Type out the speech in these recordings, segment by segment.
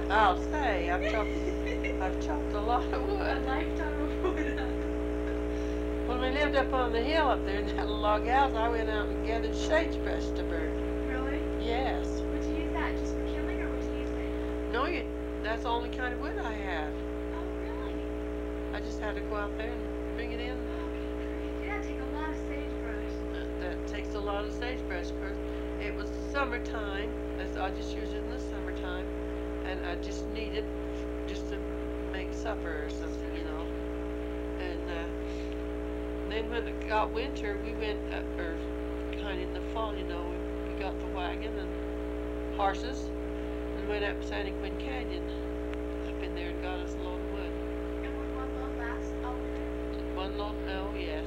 I'll say, I've chopped a lot of A wood. lifetime of wood. When we lived up on the hill up there in that little log house, I went out and gathered sagebrush to burn. Really? Yes. Would you use that just for kindling, or would you use it? No, that's the only kind of wood I have. Oh, really? I just had to go out there and bring it in. Okay, great. Yeah, take a lot of sagebrush. That takes a lot of sagebrush. Of course, it was summertime. I just used it in the summertime, and I just needed just to make supper or something, you know. And then when it got winter, we went up, or kind of in the fall, you know, we got the wagon and horses and went up Santa Quinn Canyon up in there and got us a load of wood. And would one load last all winter? One load, oh yes.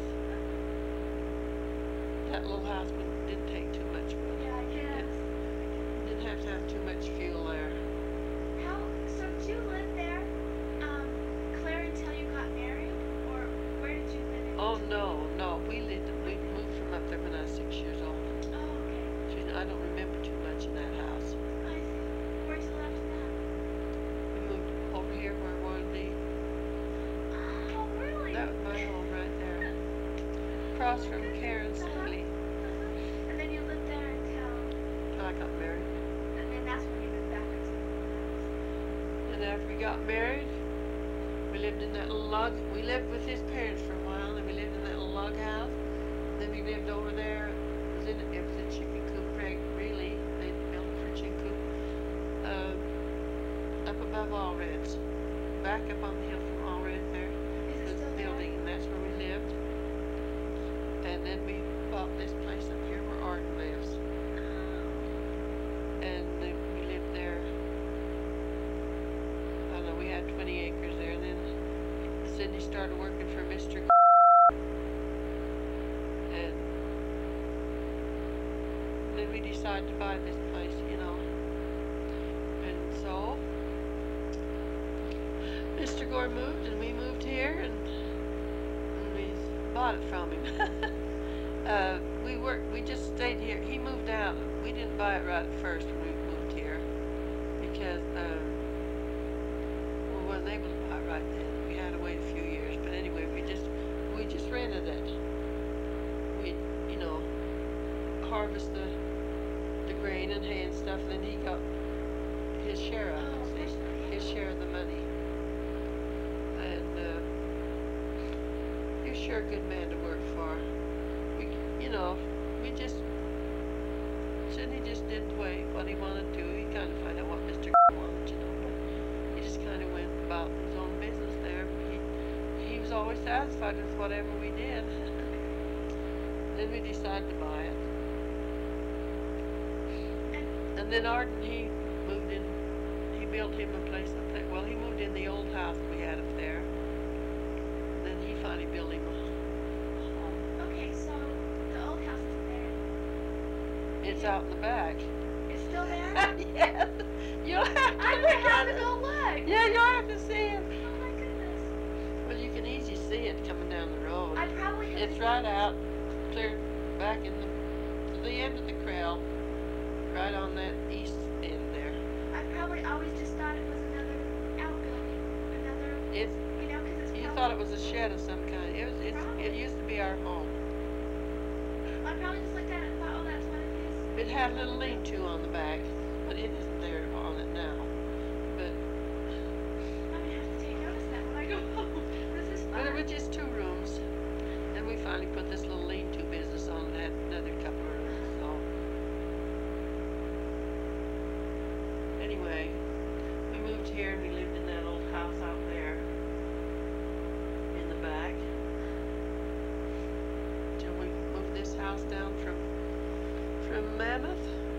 That little house didn't take too much wood. Yeah, I guess. Didn't have to have too much fuel there. So did you live there, Claire, until you got married? Or where did you live in? Oh no, we moved from up there when I was 6 years old. Oh, okay. I don't remember too much in that house. I see. Where'd you live after that? We moved over here where Royal D. Oh, really? That was my home right there. Across from Karen Seeley. And then you lived there until I got married. and then that's when you moved back into the house. And after we got married, we lived in that little log. We lived with his parents for a while, and we lived in that little log house. Then we lived over there. It was a chicken coop, really. They built it for a chicken coop. Up above Allred's. Back up on the hill from Allred there. Is it The still building, and that's where we lived. And then we bought this place up here where Arden lives. there? Oh. And then we lived there. I don't know, we had 20 acres there, and then Sydney started working for Mr. And then we decided to buy this place, you know. And so Mr. Gore moved, and we moved here, and we bought it from him. We just stayed here. He moved out. We didn't buy it right at first when we moved here because we wasn't able to buy it right then. We had to wait a few years. But anyway, we just rented it. We, you know, harvest the grain and hay and stuff, and then he got his share of it. See? His share of the money. And he was sure a good man to work for. You know, Sidney just did what he wanted to. He kind of find out what Mr. wanted, you know, but he just kind of went about his own business there. He was always satisfied with whatever we did. Then we decided to buy it. And then Arden, he moved in, he built him a place up there. Well, he moved in the old house we had up there. And then he finally built him a home. Okay, so the old house is there. It's out in the back. It's still there? Yes. You'll have to I'm look gonna have at to it. go look. Yeah, you'll have to see it. Oh my goodness. Well, you can easily see it coming down the road. I probably have It's right out, clear back in to the end of the trail, right on that east end there. I probably always just thought it was another outbuilding, another, It's, you know, because it's you probably, thought it was a shed of some kind. It used to be our home. I probably just looked at it and thought, oh, that's what it is. It had a little lean-to on the back, but it isn't there on it now. But I'm gonna have to take notice of that when I go home. This is But fun. it was just 2 rooms. Then we finally put this little lean-to business on and had another couple of rooms. So anyway, we moved here and we lived in that old house out there in the back till we moved this house down from Mammoth.